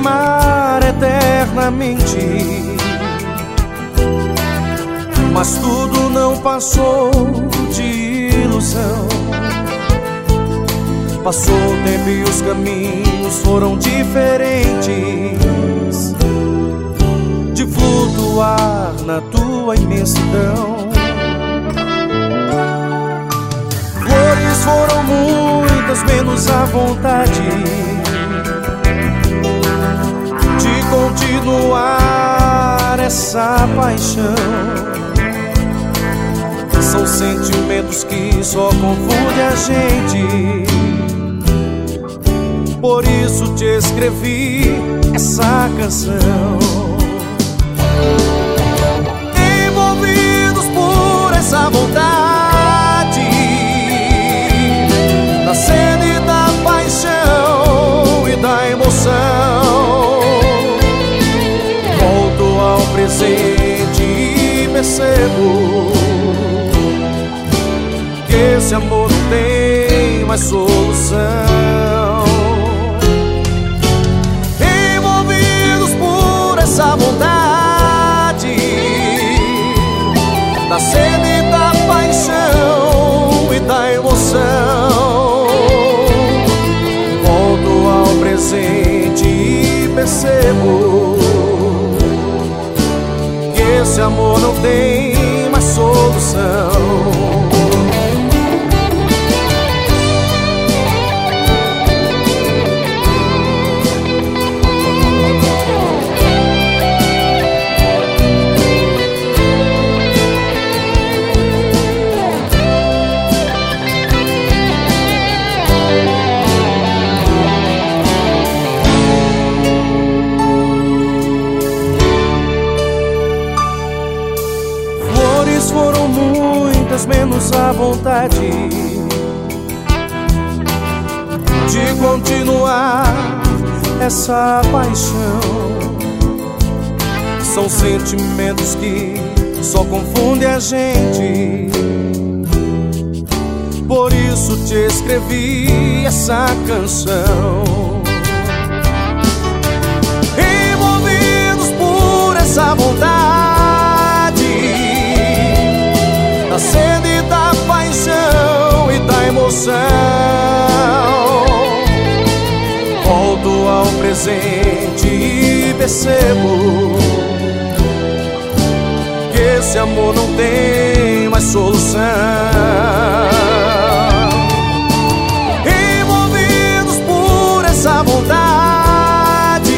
amar eternamente, mas tudo não passou de ilusão. Passou o tempo e os caminhos foram diferentes, de flutuar na tua imensidão. Flores foram muitas, menos a vontade de continuar essa paixão. São sentimentos que só confundem a gente, por isso te escrevi essa canção. Envolvidos por essa vontade da sede, da paixão e da emoção, volto ao presente e percebo que esse amor não tem mais solução. Envolvidos por essa vontade da sede, da paixão e da emoção, volto ao presente e percebo que esse amor não tem mais solução. Foram muitas, menos a vontade de continuar essa paixão. São sentimentos que só confundem a gente, por isso te escrevi essa canção. Envolvidos por essa vontade da sede, da paixão e da emoção, volto ao presente e percebo que esse amor não tem mais solução. Envolvidos por essa vontade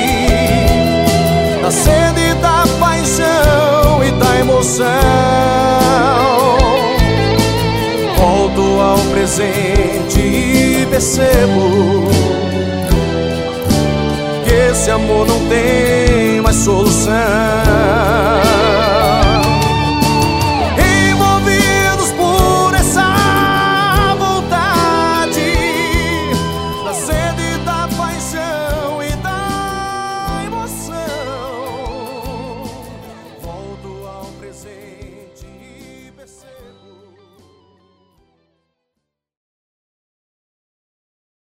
da sede, da paixão e da emoção, volto ao presente e percebo que esse amor não tem mais solução.